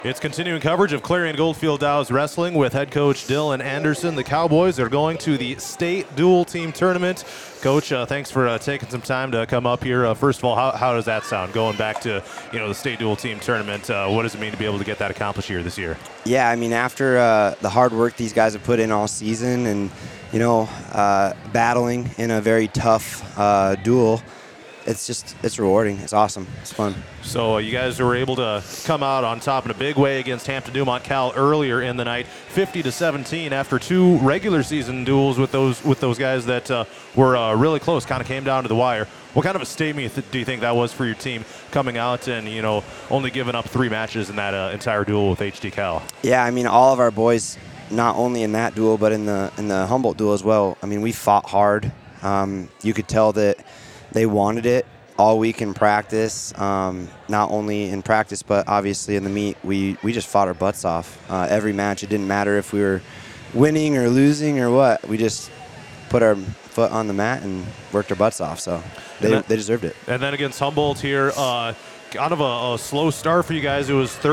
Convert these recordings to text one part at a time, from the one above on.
It's continuing coverage of Clarion Goldfield Dows Wrestling with head coach Dylan Anderson. The Cowboys are going to the state dual team tournament. Coach, thanks for taking some time to come up here. First of all, how does that sound, going back to the state dual team tournament? What does it mean to be able to get that accomplished here this year? Yeah, I mean, after the hard work these guys have put in all season and, battling in a very tough duel, it's rewarding. It's awesome. It's fun. So you guys were able to come out on top in a big way against Hampton Dumont Cal earlier in the night, 50-17 after two regular season duels with those guys that were really close, kind of came down to the wire. What kind of a statement do you think that was for your team coming out and only giving up 3 matches in that entire duel with HD Cal? Yeah, I mean, all of our boys, not only in that duel but in the Humboldt duel as well. I mean, we fought hard. You could tell that they wanted it all week in practice, not only in practice but obviously in the meet. We just fought our butts off. Every match, it didn't matter if we were winning or losing or what. We just put our foot on the mat and worked our butts off, so they deserved it. And then against Humboldt here, kind of a slow start for you guys. It was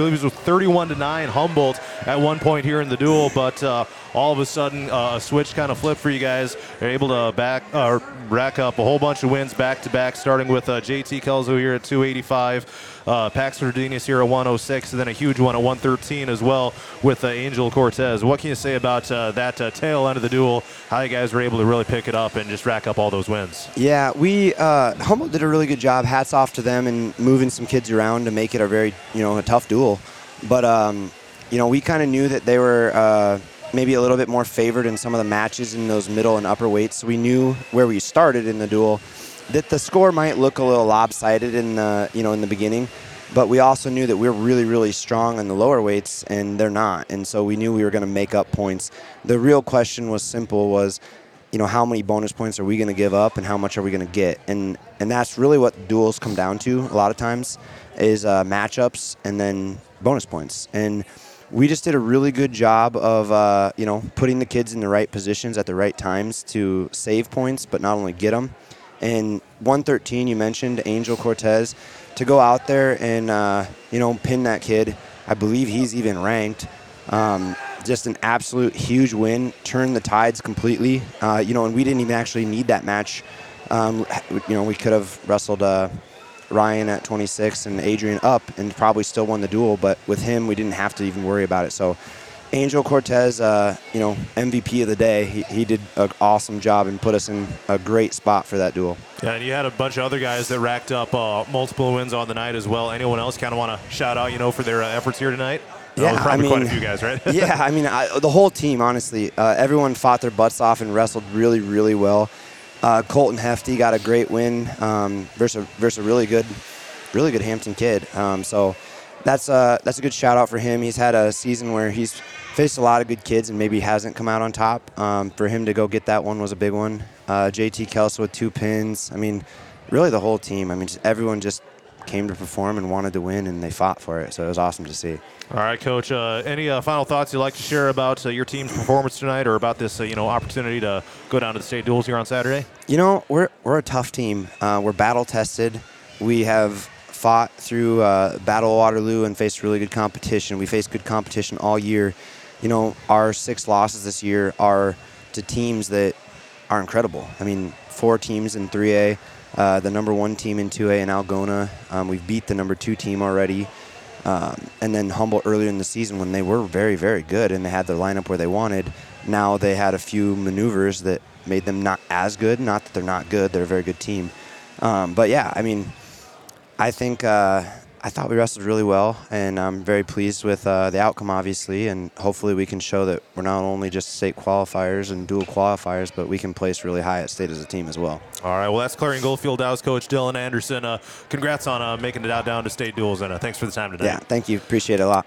31-9 Humboldt at one point here in the duel, but all of a sudden a switch kind of flipped for you guys. You're able to rack up a whole bunch of wins back to back, starting with JT Kelso here at 285, Paxton Rodriguez here at 106, and then a huge one at 113 as well with Angel Cortez. What can you say about that tail end of the duel, how you guys were able to really pick it up and just rack up all those wins? Yeah, Humboldt did a really good job. Hats off to them and moving some kids around to make it a very, a tough duel. But, we kind of knew that they were maybe a little bit more favored in some of the matches in those middle and upper weights. So we knew where we started in the duel that the score might look a little lopsided in the beginning, but we also knew that we're really, really strong in the lower weights and they're not. And so we knew we were going to make up points. The real question was how many bonus points are we going to give up and how much are we going to get? And that's really what duels come down to a lot of times is matchups and then bonus points. And we just did a really good job of, putting the kids in the right positions at the right times to save points, but not only get them. And 113, you mentioned Angel Cortez, to go out there and, pin that kid. I believe he's even ranked. Just an absolute huge win, turned the tides completely. And we didn't even actually need that match. We could have wrestled Ryan at 26 and Adrian up and probably still won the duel, but with him, we didn't have to even worry about it. So Angel Cortez, MVP of the day, he did an awesome job and put us in a great spot for that duel. Yeah, and you had a bunch of other guys that racked up multiple wins on the night as well. Anyone else kind of want to shout out, for their efforts here tonight? Yeah, probably quite a few guys, right? Yeah, the whole team, honestly. Everyone fought their butts off and wrestled really, really well. Colton Hefty got a great win versus a really good Hampton kid. So that's a good shout out for him. He's had a season where he's faced a lot of good kids and maybe hasn't come out on top. For him to go get that one was a big one. JT Kelso with 2 pins. I mean, really the whole team. I mean, everyone just came to perform and wanted to win, and they fought for it. So it was awesome to see. All right, Coach. Any final thoughts you'd like to share about your team's performance tonight, or about this opportunity to go down to the state duels here on Saturday? We're a tough team. We're battle tested. We have fought through Battle of Waterloo and faced really good competition. We faced good competition all year. Our 6 losses this year are to teams that are incredible. I mean, 4 teams in 3A. The number 1 team in 2A in Algona. We've beat the number 2 team already. And then Humboldt earlier in the season when they were very, very good and they had their lineup where they wanted. Now they had a few maneuvers that made them not as good. Not that they're not good. They're a very good team. But, yeah, I mean, I thought we wrestled really well, and I'm very pleased with the outcome, obviously, and hopefully we can show that we're not only just state qualifiers and dual qualifiers, but we can place really high at state as a team as well. All right, well, that's Clarion Goldfield Dows coach Dylan Anderson. Congrats on making it out down to state duels, and thanks for the time today. Yeah, thank you. Appreciate it a lot.